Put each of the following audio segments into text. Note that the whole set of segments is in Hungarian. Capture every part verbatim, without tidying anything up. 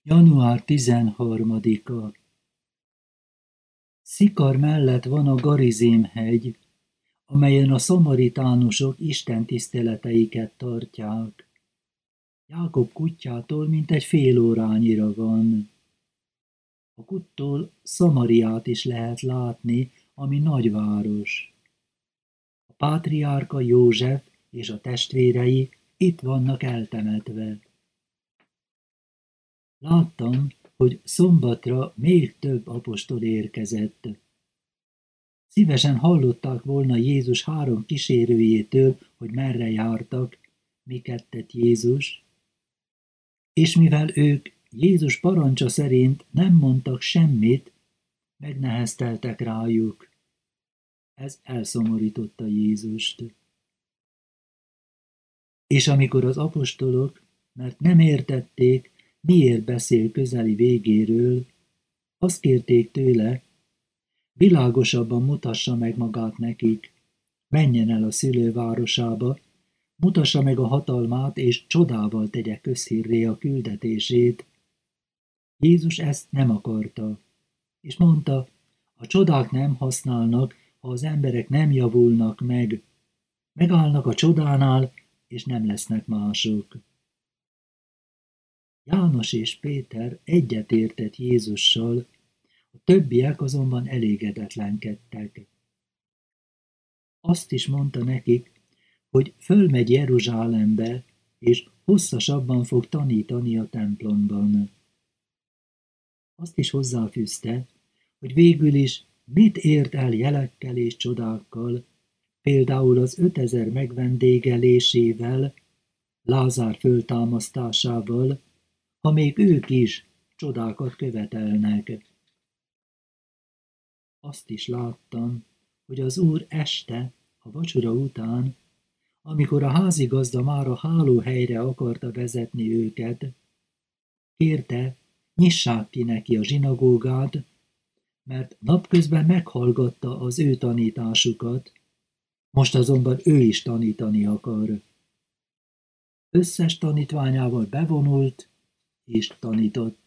január tizenharmadika. Szikar mellett van a Garizim-hegy, amelyen a szamaritánusok istentiszteleteiket tartják. Jákob kutyától mintegy fél órányira van. A kuttól Szamariát is lehet látni, ami nagyváros. A pátriárka József és a testvérei itt vannak eltemetve. Láttam, hogy szombatra még több apostol érkezett. Szívesen hallották volna Jézus három kísérőjétől, hogy merre jártak, miket tett Jézus, és mivel ők Jézus parancsa szerint nem mondtak semmit, megnehezteltek rájuk. Ez elszomorította Jézust. És amikor az apostolok, mert nem értették, miért beszél közeli végéről, azt kérték tőle, világosabban mutassa meg magát nekik, menjen el a szülővárosába, mutassa meg a hatalmát, és csodával tegye közhírré a küldetését. Jézus ezt nem akarta, és mondta, a csodák nem használnak, ha az emberek nem javulnak meg. Megállnak a csodánál, és nem lesznek mások. János és Péter egyetértett Jézussal, a többiek azonban elégedetlenkedtek. Azt is mondta nekik, hogy fölmegy Jeruzsálembe, és hosszasabban fog tanítani a templomban. Azt is hozzáfűzte, hogy végül is mit ért el jelekkel és csodákkal, például az ötezer megvendégelésével, Lázár föltámasztásával, ha még ők is csodákat követelnek. Azt is láttam, hogy az Úr este, a vacsora után, amikor a házigazda már a hálóhelyre akarta vezetni őket, kérte, nyissák ki neki a zsinagógát, mert napközben meghallgatta az ő tanításukat, most azonban ő is tanítani akar. Összes tanítványával bevonult, és tanított.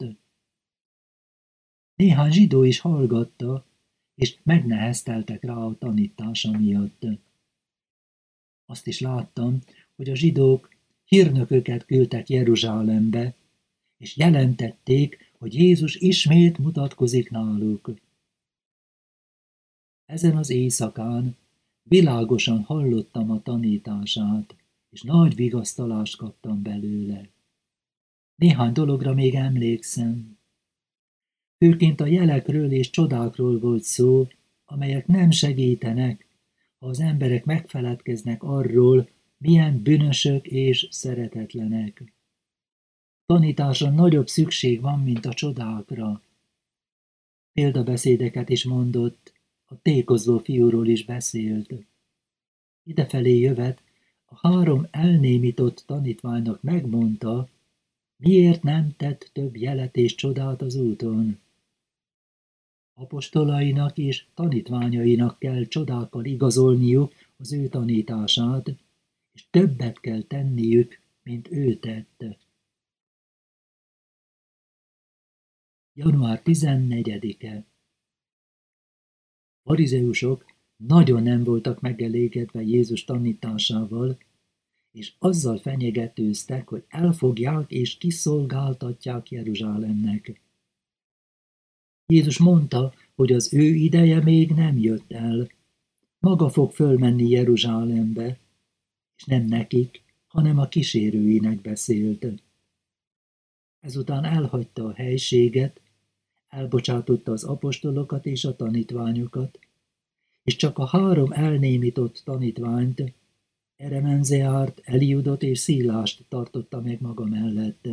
Néhány zsidó is hallgatta, és megnehezteltek rá a tanítása miatt. Azt is láttam, hogy a zsidók hírnököket küldtek Jeruzsálembe, és jelentették, hogy Jézus ismét mutatkozik náluk. Ezen az éjszakán világosan hallottam a tanítását, és nagy vigasztalást kaptam belőle. Néhány dologra még emlékszem. Főként a jelekről és csodákról volt szó, amelyek nem segítenek, ha az emberek megfeledkeznek arról, milyen bűnösök és szeretetlenek. Tanításra nagyobb szükség van, mint a csodákra. Példabeszédeket is mondott, a tékozló fiúról is beszélt. Idefelé jövet, a három elnémított tanítványnak megmondta, miért nem tett több jelet és csodát az úton. Apostolainak és tanítványainak kell csodákkal igazolniuk az ő tanítását, és többet kell tenniük, mint ő tett. január tizennegyedike. Farizeusok nagyon nem voltak megelégedve Jézus tanításával, és azzal fenyegetőztek, hogy elfogják és kiszolgáltatják Jeruzsálemnek. Jézus mondta, hogy az ő ideje még nem jött el. Maga fog fölmenni Jeruzsálembe, és nem nekik, hanem a kísérőinek beszélt. Ezután elhagyta a helységet, elbocsátotta az apostolokat és a tanítványokat, és csak a három elnémított tanítványt, Eremenzeárt, Eliudot és Szílást tartotta meg maga mellett.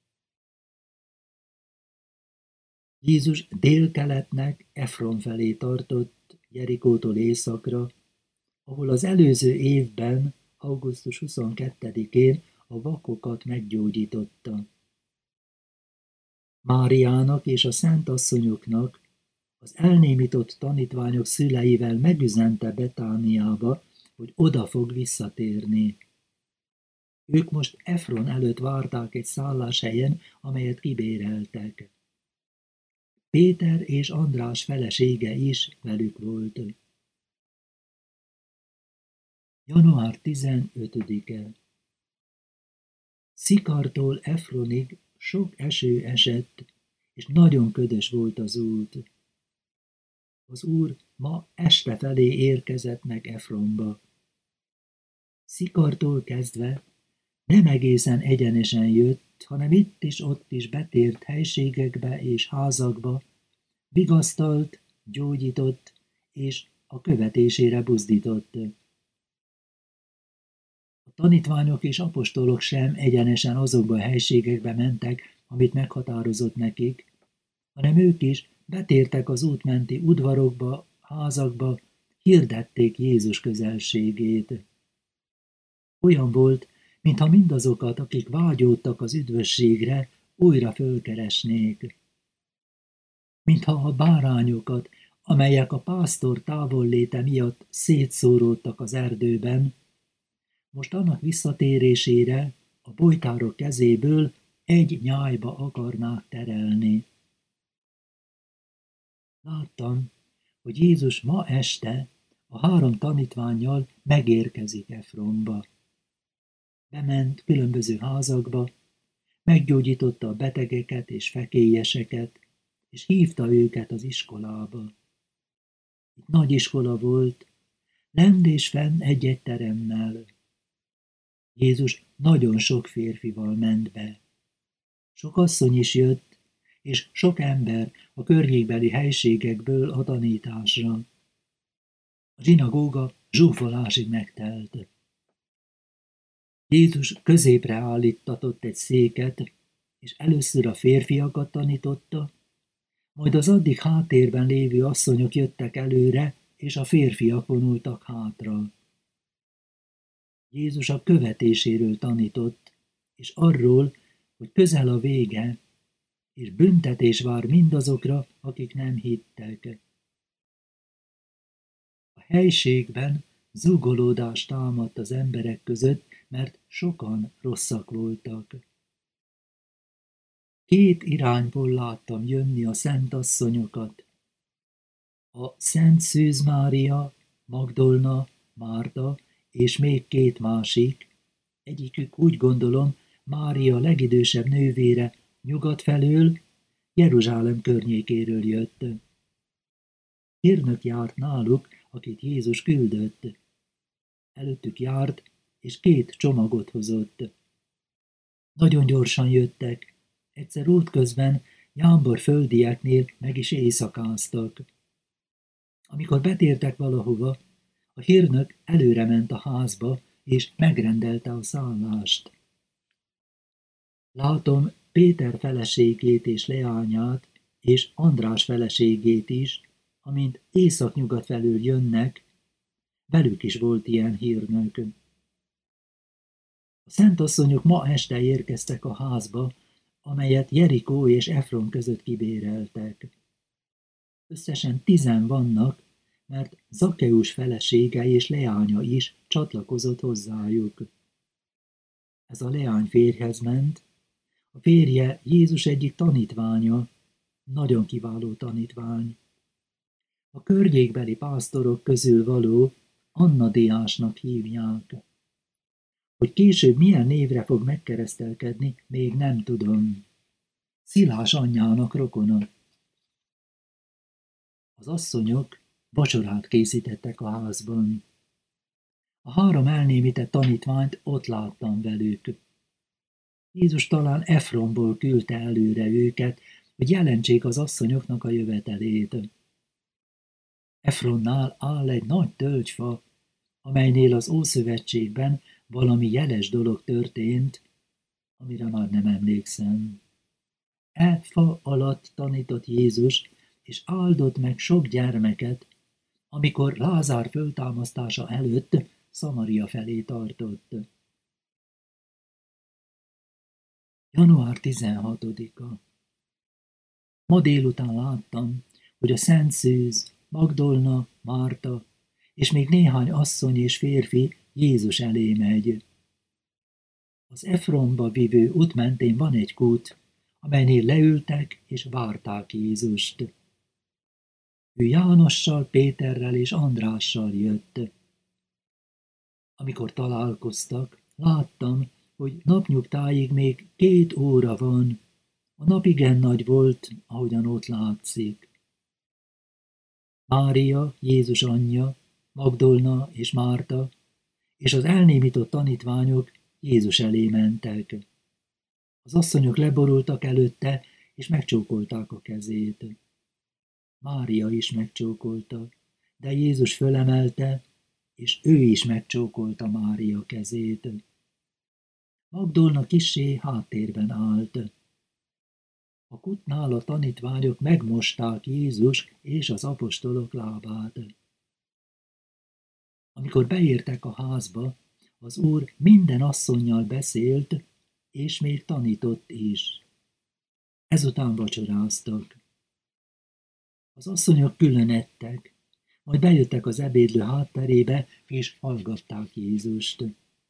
Jézus délkeletnek Efron felé tartott, Jerikótól északra, ahol az előző évben, augusztus huszonkettedikén a vakokat meggyógyította. Máriának és a szent asszonyoknak, az elnémított tanítványok szüleivel megüzente Betániába, hogy oda fog visszatérni. Ők most Efron előtt várták egy szálláshelyen, amelyet kibéreltek. Péter és András felesége is velük volt. január tizenötödike. Szikartól Efronig sok eső esett, és nagyon ködös volt az út. Az Úr ma este felé érkezett meg Efronba. Szikartól kezdve nem egészen egyenesen jött, hanem itt is ott is betért helységekbe és házakba, vigasztalt, gyógyított és a követésére buzdított. A tanítványok és apostolok sem egyenesen azokba a helységekbe mentek, amit meghatározott nekik, hanem ők is betértek az útmenti udvarokba, házakba, hirdették Jézus közelségét. Olyan volt, mintha mindazokat, akik vágyódtak az üdvösségre, újra fölkeresnék. Mintha a bárányokat, amelyek a pásztor távolléte miatt szétszóródtak az erdőben, most annak visszatérésére a bojtárok kezéből egy nyájba akarnák terelni. Láttam, hogy Jézus ma este a három tanítvánnyal megérkezik Efronba. Bement különböző házakba, meggyógyította a betegeket és fekélyeseket, és hívta őket az iskolába. Itt nagy iskola volt, lent és fenn egy-egy teremmel. Jézus nagyon sok férfival ment be. Sok asszony is jött, és sok ember a környékbeli helységekből a tanításra. A zsinagóga zsúfolásig megtelt. Jézus középre állíttatott egy széket, és először a férfiakat tanította, majd az addig háttérben lévő asszonyok jöttek előre, és a férfiak vonultak hátra. Jézus a követéséről tanított, és arról, hogy közel a vége, és büntetés vár mindazokra, akik nem hittek. A helységben zúgolódás támadt az emberek között, mert sokan rosszak voltak. Két irányból láttam jönni a szent asszonyokat. A Szent Szűz Mária, Magdolna, Márta és még két másik, egyikük úgy gondolom Mária legidősebb nővére nyugat felől, Jeruzsálem környékéről jött. Hírnök járt náluk, akit Jézus küldött. Előttük járt, és két csomagot hozott. Nagyon gyorsan jöttek, egyszer útközben jámbor földieknél meg is éjszakáztak. Amikor betértek valahova, a hírnök előre ment a házba, és megrendelte a szállást. Látom Péter feleségét és leányát, és András feleségét is, amint északnyugat felől jönnek, velük is volt ilyen hírnök. A szentasszonyok ma este érkeztek a házba, amelyet Jerikó és Efron között kibéreltek. Összesen tizen vannak, mert Zakkeus felesége és leánya is csatlakozott hozzájuk. Ez a leány férjhez ment, a férje Jézus egyik tanítványa, nagyon kiváló tanítvány. A környékbeli pásztorok közül való Anna Diásnak hívják. Hogy később milyen névre fog megkeresztelkedni, még nem tudom. Szilás anyjának rokona. Az asszonyok vacsorát készítettek a házban. A három elnémített tanítványt ott láttam velük. Jézus talán Efronból küldte előre őket, hogy jelentsék az asszonyoknak a jövetelét. Efronnál áll egy nagy tölgyfa, amelynél az Ószövetségben valami jeles dolog történt, amire már nem emlékszem. E fa alatt tanított Jézus, és áldott meg sok gyermeket, amikor Lázár föltámasztása előtt Szamaria felé tartott. január tizenhatodika. Ma délután láttam, hogy a Szent Szűz, Magdolna, Márta és még néhány asszony és férfi Jézus elé megy. Az Efronba vívő út mentén van egy kút, amelynél leültek és várták Jézust. Ő Jánossal, Péterrel és Andrással jött. Amikor találkoztak, láttam, hogy napnyugtáig még két óra van. A nap igen nagy volt, ahogyan ott látszik. Mária, Jézus anyja, Magdolna és Márta, és az elnémított tanítványok Jézus elé mentek. Az asszonyok leborultak előtte, és megcsókolták a kezét. Mária is megcsókolta, de Jézus fölemelte, és ő is megcsókolta Mária kezét. Magdolna kissé háttérben állt. A kútnál a tanítványok megmosták Jézus és az apostolok lábát. Amikor beértek a házba, az Úr minden asszonnyal beszélt, és még tanított is. Ezután vacsoráztak. Az asszonyok külön ettek, majd bejöttek az ebédlő hátterébe, és hallgatták Jézust.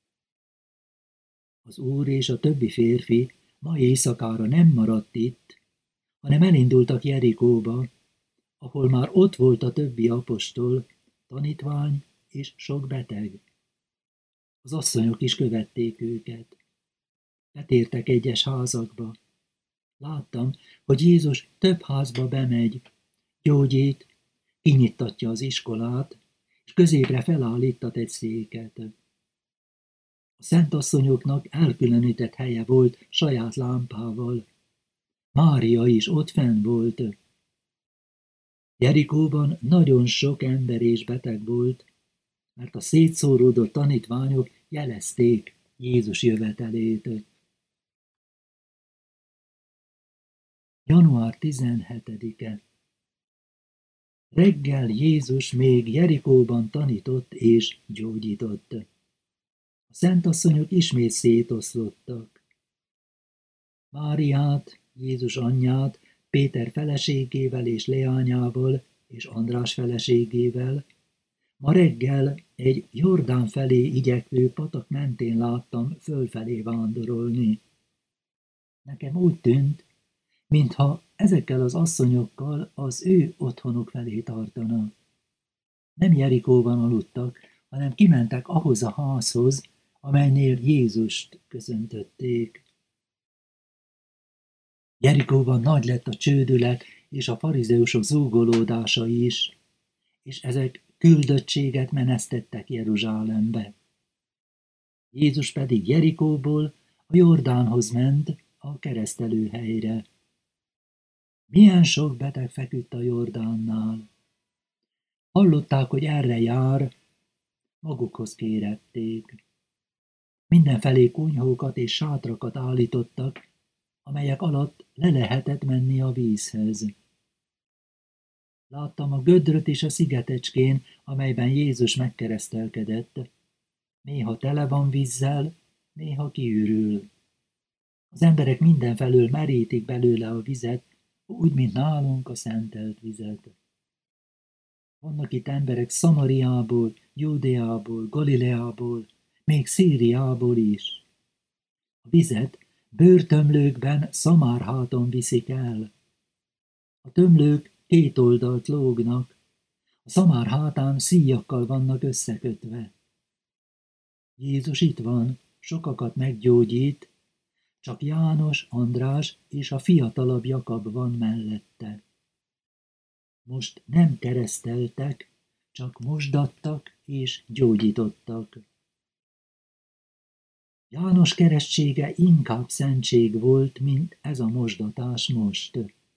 Az Úr és a többi férfi ma éjszakára nem maradt itt, hanem elindultak Jerikóba, ahol már ott volt a többi apostol, tanítvány és sok beteg. Az asszonyok is követték őket. Betértek egyes házakba. Láttam, hogy Jézus több házba bemegy, gyógyít, kinyittatja az iskolát, és középre felállítat egy széket. A szentasszonyoknak elkülönített helye volt saját lámpával. Mária is ott fenn volt. Jerikóban nagyon sok ember és beteg volt, mert a szétszóródott tanítványok jelezték Jézus jövetelét. január tizenhetedike. Reggel Jézus még Jerikóban tanított és gyógyított. A szentasszonyok ismét szétoszlottak. Máriát, Jézus anyját, Péter feleségével és leányával és András feleségével ma reggel egy Jordán felé igyekvő patak mentén láttam fölfelé vándorolni. Nekem úgy tűnt, mintha ezekkel az asszonyokkal az ő otthonuk felé tartana. Nem Jerikóban aludtak, hanem kimentek ahhoz a házhoz, amelynél Jézust köszöntötték. Jerikóban nagy lett a csődület és a farizeusok zúgolódása is, és ezek küldöttséget menesztettek Jeruzsálembe. Jézus pedig Jerikóból a Jordánhoz ment, a keresztelőhelyre. Milyen sok beteg feküdt a Jordánnál. Hallották, hogy erre jár, magukhoz kérették. Mindenfelé kunyhókat és sátrakat állítottak, amelyek alatt le lehetett menni a vízhez. Láttam a gödröt is a szigetecskén, amelyben Jézus megkeresztelkedett. Néha tele van vízzel, néha kiürül. Az emberek mindenfelől merítik belőle a vizet, úgy, mint nálunk a szentelt vizet. Vannak itt emberek Szamariából, Júdeából, Galileából, még Szíriából is. A vizet bőrtömlőkben szamárháton viszik el. A tömlők két oldalt lógnak, a szamár hátán szíjakkal vannak összekötve. Jézus itt van, sokakat meggyógyít, csak János, András és a fiatalabb Jakab van mellette. Most nem kereszteltek, csak mosdattak és gyógyítottak. János keresztsége inkább szentség volt, mint ez a mosdatás most.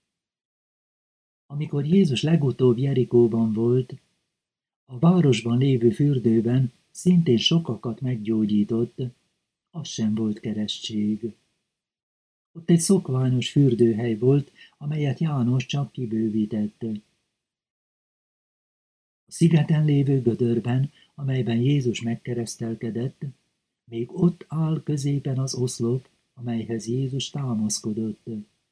Amikor Jézus legutóbb Jerikóban volt, a városban lévő fürdőben szintén sokakat meggyógyított, az sem volt keresztség. Ott egy szokványos fürdőhely volt, amelyet János csak kibővített. A szigeten lévő gödörben, amelyben Jézus megkeresztelkedett, még ott áll középen az oszlop, amelyhez Jézus támaszkodott.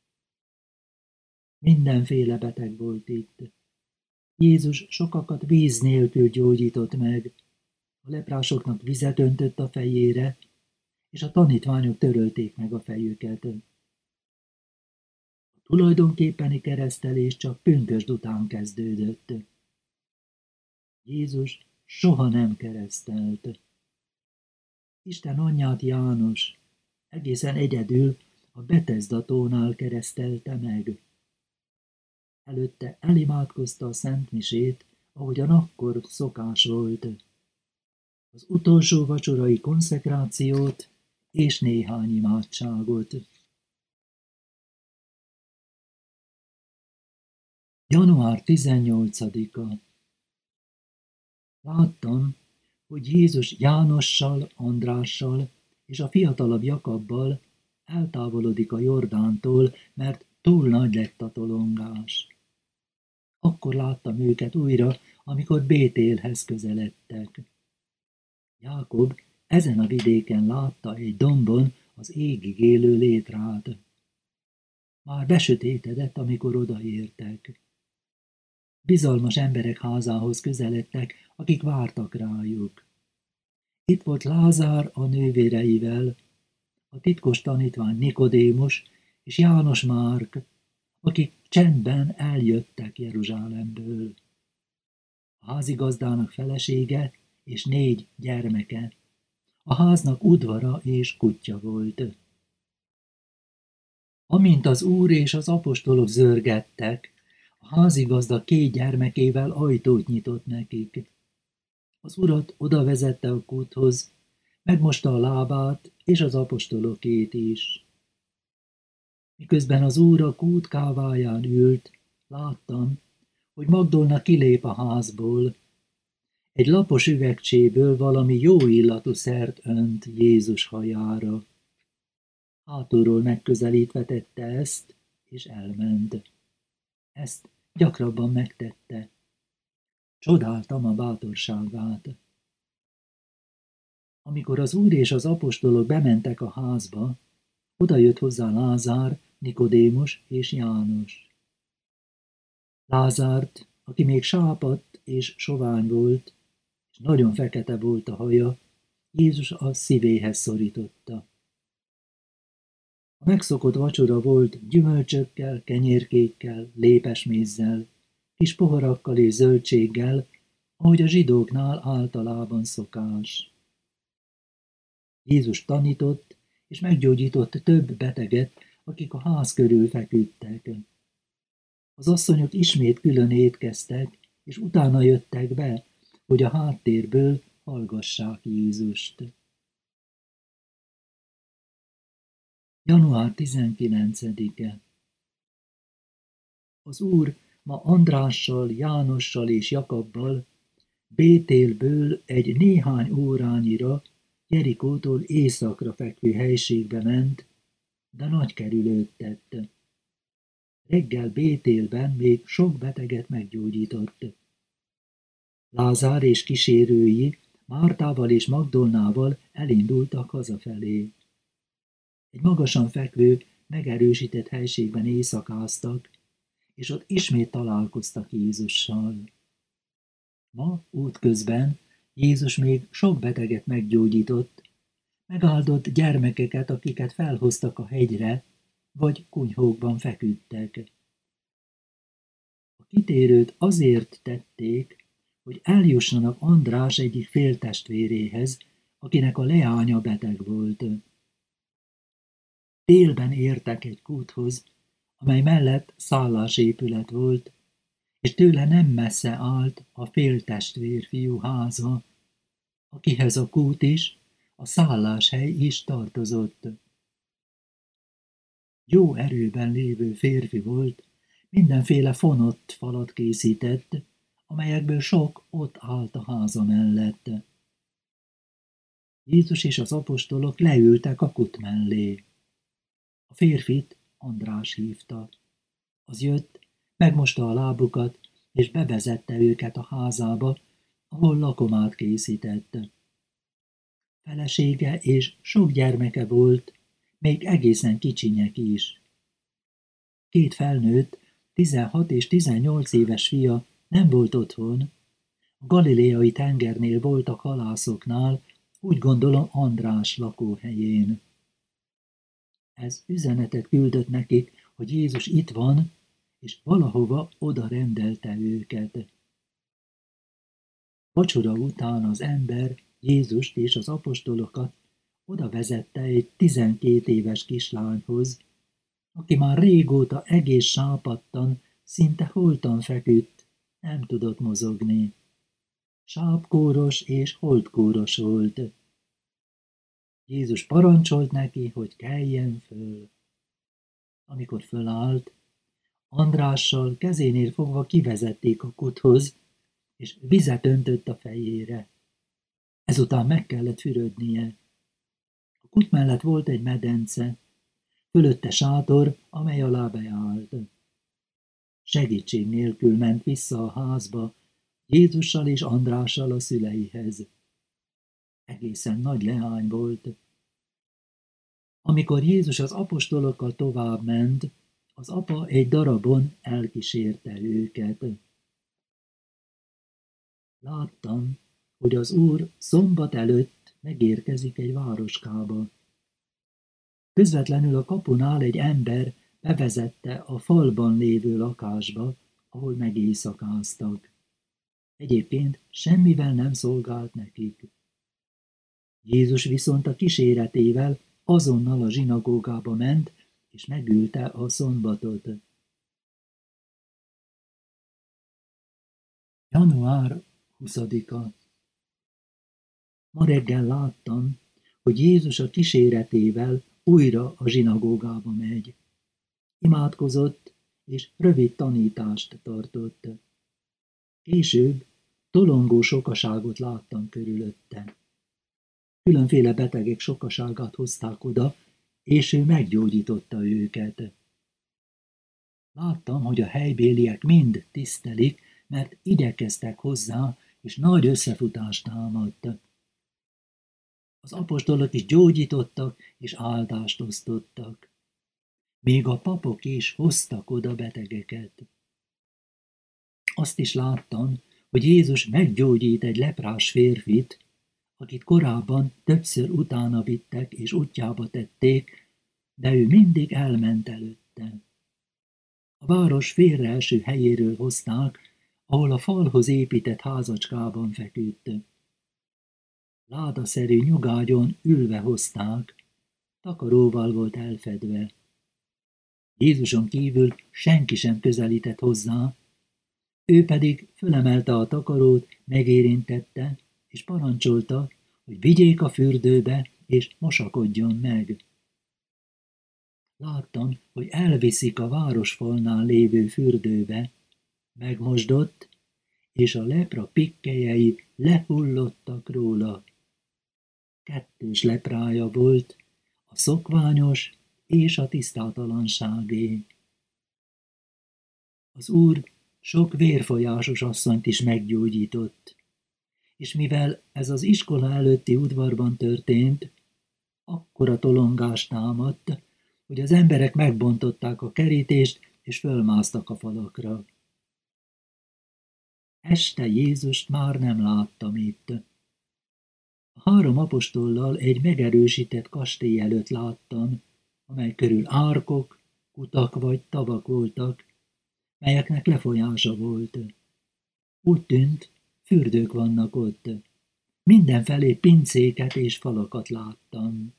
Mindenféle beteg volt itt. Jézus sokakat víz nélkül gyógyított meg. A leprásoknak vizet öntött a fejére, és a tanítványok törölték meg a fejüket. A tulajdonképpeni keresztelés csak pünkösd után kezdődött. Jézus soha nem keresztelt. Isten anyját János egészen egyedül a Betesda tónál keresztelte meg. Előtte elimádkozta a szentmisét, ahogyan akkor szokás volt. Az utolsó vacsorai konszekrációt és néhány imádságot. január tizennyolcadika. Láttam, hogy Jézus Jánossal, Andrással és a fiatalabb Jakabbal eltávolodik a Jordántól, mert túl nagy lett a tolongás. Akkor láttam őket újra, amikor Bétélhez közeledtek. Jákob ezen a vidéken látta egy dombon az égig élő létrát. Már besötétedett, amikor odaértek. Bizalmas emberek házához közeledtek, akik vártak rájuk. Itt volt Lázár a nővéreivel, a titkos tanítvány Nikodémus és János Márk, akik csendben eljöttek Jeruzsálemből. A házigazdának felesége és négy gyermeke. A háznak udvara és kutya volt. Amint az Úr és az apostolok zörgettek, a házigazda két gyermekével ajtót nyitott nekik. Az Urat odavezette a kúthoz, megmosta a lábát és az apostolokét is. Miközben az Úr a kút káváján ült, láttam, hogy Magdolna kilép a házból. Egy lapos üvegcséből valami jó illatú szert önt Jézus hajára. Hátulról megközelítve tette ezt, és elment. Ezt gyakrabban megtette. Csodáltam a bátorságát. Amikor az Úr és az apostolok bementek a házba, odajött hozzá Lázár, Nikodémus és János. Lázárt, aki még sápadt és sovány volt, és nagyon fekete volt a haja, Jézus a szívéhez szorította. A megszokott vacsora volt gyümölcsökkel, kenyérkékkel, lépesmézzel, kis poharakkal és zöldséggel, ahogy a zsidóknál általában szokás. Jézus tanított és meggyógyított több beteget, akik a ház körül feküdtek. Az asszonyok ismét külön étkeztek, és utána jöttek be, hogy a háttérből hallgassák Jézust. január tizenkilencedike. Az Úr ma Andrással, Jánossal és Jakabbal Bétélből egy néhány órányira Jerikótól északra fekvő helységbe ment, de nagy kerülőt tett. Reggel Bétélben még sok beteget meggyógyított. Lázár és kísérői Mártával és Magdolnával elindultak hazafelé. Egy magasan fekvő, megerősített helységben éjszakáztak, és ott ismét találkoztak Jézussal. Ma útközben Jézus még sok beteget meggyógyított, megáldott gyermekeket, akiket felhoztak a hegyre, vagy kunyhókban feküdtek. A kitérőt azért tették, hogy eljussanak András egyik féltestvéréhez, akinek a leánya beteg volt. Délben értek egy kúthoz, amely mellett szállásépület volt, és tőle nem messze állt a féltestvér fiú háza, akihez a kút is, a szálláshely is tartozott. Jó erőben lévő férfi volt, mindenféle fonott falat készített, amelyekből sok ott állt a háza mellett. Jézus és az apostolok leültek a kút mellé. A férfit András hívta. Az jött, megmosta a lábukat, és bevezette őket a házába, ahol lakomát készített. Felesége és sok gyermeke volt, még egészen kicsinyek is. Két felnőtt, tizenhat és tizennyolc éves fia nem volt otthon. A galileai tengernél voltak halászoknál, úgy gondolom András lakóhelyén. Ez üzenetet küldött nekik, hogy Jézus itt van, és valahova oda rendelte őket. Vacsora után az ember Jézust és az apostolokat oda vezette egy tizenkét éves kislányhoz, aki már régóta egész sápadtan, szinte holtan feküdt, nem tudott mozogni. Sápkóros és holtkóros volt. Jézus parancsolt neki, hogy keljen föl. Amikor fölállt, Andrással kezénél fogva kivezették a kúthoz, és vizet öntött a fejére. Ezután meg kellett fürödnie. A kút mellett volt egy medence, fölötte sátor, amely alá beállt. Segítség nélkül ment vissza a házba, Jézussal és Andrással a szüleihez. Egészen nagy leány volt. Amikor Jézus az apostolokkal tovább ment, az apa egy darabon elkísérte őket. Láttam, hogy az Úr szombat előtt megérkezik egy városkába. Közvetlenül a kapunál egy ember bevezette a falban lévő lakásba, ahol megéjszakáztak. Egyébként semmivel nem szolgált nekik. Jézus viszont a kíséretével azonnal a zsinagógába ment, és megülte a szombatot. január huszadika. Ma reggel láttam, hogy Jézus a kíséretével újra a zsinagógába megy. Imádkozott, és rövid tanítást tartott. Később tolongó sokaságot láttam körülötte. Különféle betegek sokaságát hozták oda, és ő meggyógyította őket. Láttam, hogy a helybéliek mind tisztelik, mert igyekeztek hozzá, és nagy összefutást támadt. Az apostolok is gyógyítottak, és áldást osztottak. Még a papok is hoztak oda betegeket. Azt is láttam, hogy Jézus meggyógyít egy leprás férfit, akit korábban többször utána vittek és útjába tették, de ő mindig elment előtte. A város félreeső helyéről hozták, ahol a falhoz épített házacskában feküdt. Ládaszerű nyugágyon ülve hozták, takaróval volt elfedve. Jézuson kívül senki sem közelített hozzá, ő pedig fölemelte a takarót, megérintette, és parancsolta, hogy vigyék a fürdőbe, és mosakodjon meg. Láttam, hogy elviszik a városfalnál lévő fürdőbe, megmosdott, és a lepra pikkelyei lehullottak róla. Kettős leprája volt, a szokványos és a tisztátalanságé. Az Úr sok vérfolyásos asszonyt is meggyógyított, és mivel ez az iskola előtti udvarban történt, akkora tolongás támadt, hogy az emberek megbontották a kerítést, és fölmásztak a falakra. Este Jézust már nem láttam itt. A három apostollal egy megerősített kastély előtt láttam, amely körül árkok, kutak vagy tavak voltak, melyeknek lefolyása volt. Úgy tűnt, fürdők vannak ott. Mindenfelé pincéket és falakat láttam.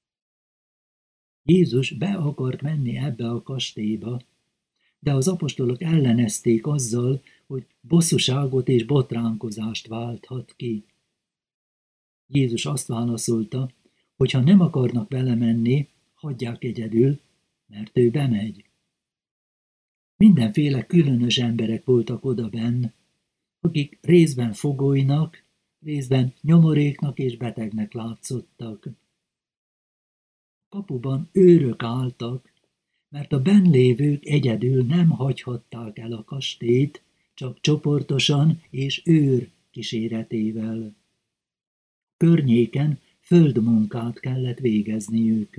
Jézus be akart menni ebbe a kastélyba, de az apostolok ellenezték azzal, hogy bosszúságot és botránkozást válthat ki. Jézus azt válaszolta, hogy ha nem akarnak vele menni, hagyják egyedül, mert ő bemegy. Mindenféle különös emberek voltak odabenn, akik részben fogolynak, részben nyomoréknak és betegnek látszottak. Kapuban őrök álltak, mert a benn lévők egyedül nem hagyhatták el a kastélyt, csak csoportosan és őr kíséretével. Környéken földmunkát kellett végezniük.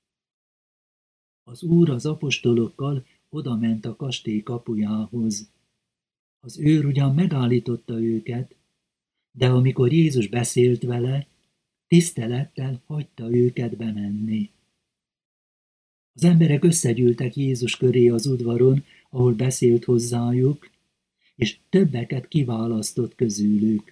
Az Úr az apostolokkal odament a kastély kapujához. Az őr ugyan megállította őket, de amikor Jézus beszélt vele, Tisztelettel hagyta őket bemenni. Az emberek összegyűltek Jézus köré az udvaron, ahol beszélt hozzájuk, és többeket kiválasztott közülük.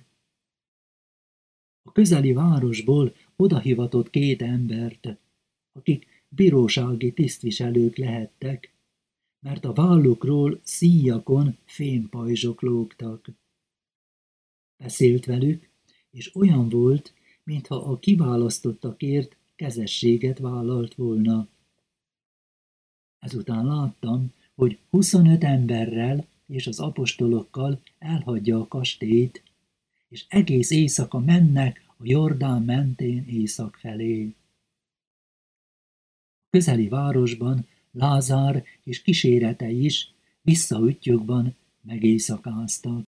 A közeli városból odahivatott két embert, akik bírósági tisztviselők lehettek, mert a vállukról szíjakon fémpajzsok lógtak. Beszélt velük, és olyan volt, mintha a kiválasztottakért kezességet vállalt volna. Ezután láttam, hogy huszonöt emberrel és az apostolokkal elhagyja a kastélyt, és egész éjszaka mennek a Jordán mentén észak felé. A közeli városban Lázár és kísérete is visszaüttyökban megéjszakáztak.